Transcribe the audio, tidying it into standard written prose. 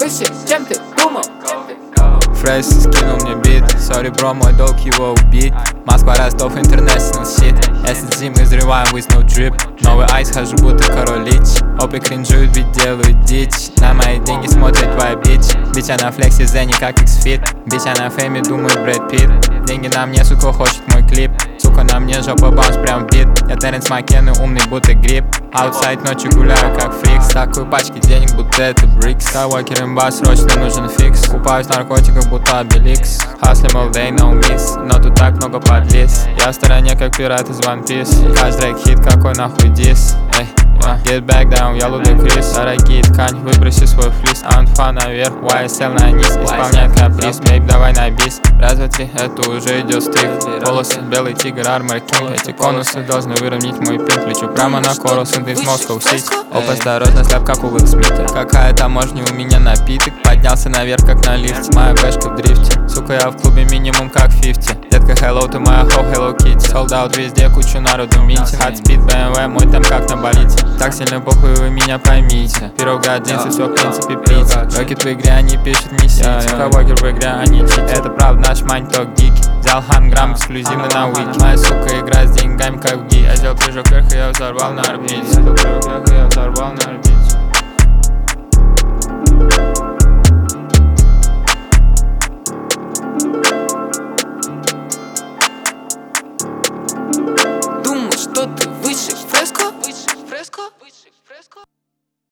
выше, чем ты думал. Фрейс скинул мне бит, сори, бро, мой долг его убить. Москва, Ростов, International shit. SSG мы взрываем with no drip. Новый айс, хожу будто король лич. Опы кринжуют, ведь делают дичь. На мои деньги смотрит твоя бич. Бича на флексе, зене как X-Fit. Бича на фейме, думает Брэд Питт. Деньги на мне, сука, хочет мой клип. Сука, на мне жопа баунс, прям в бит. Я Теренс Маккены, умный, будто гриб. Аутсайд ночью гуляю, как фрикс. Такую пачки денег, будто это брикс. Кавокер имба, срочно нужен фикс. Купаюсь в наркотиках, будто Обеликс. Хаслим all day, no miss. Но тут так много подлиз. Я в стороне, как пират из One Piece. Каждый хит, какой нахуй дис. Эй, get back down, я Лудакрис. Дорогие ткань, выброси свой флис. Анфа наверх, YSL на низ. Исполняет каприз, бейб, давай на бис. Раз, два, три, это уже идет стрик. Волосы, белый тигр, армор кинг. Эти конусы должны выровнять мой пинг. Лечу прямо на корус, из Москвы сить. Оп, осторожно, сляп, как у Уилл Смита. Какая таможня, у меня напиток. Поднялся наверх, как на лифте. Моя бэшка в дрифте. Сука, я в клубе минимум как 50. Детка, hello, ты моя хоу, hello kitty. Sold out везде, кучу народу минти. Hot speed, BMW, мой темп как на болите. Так сильно похуй, вы меня поймите. Пирога, джинсы, все в принципе пить. Рокет в игре, они пишут не сити. Кавокер в игре, они чити. Это правда, наш маньток гики. Взял ханграмм эксклюзивно на вики. Моя сука играет с деньгами как в ги. Я сделал прыжок вверх, и я взорвал на орбите. Я сделал прыжок вверх, и я взорвал на орбите.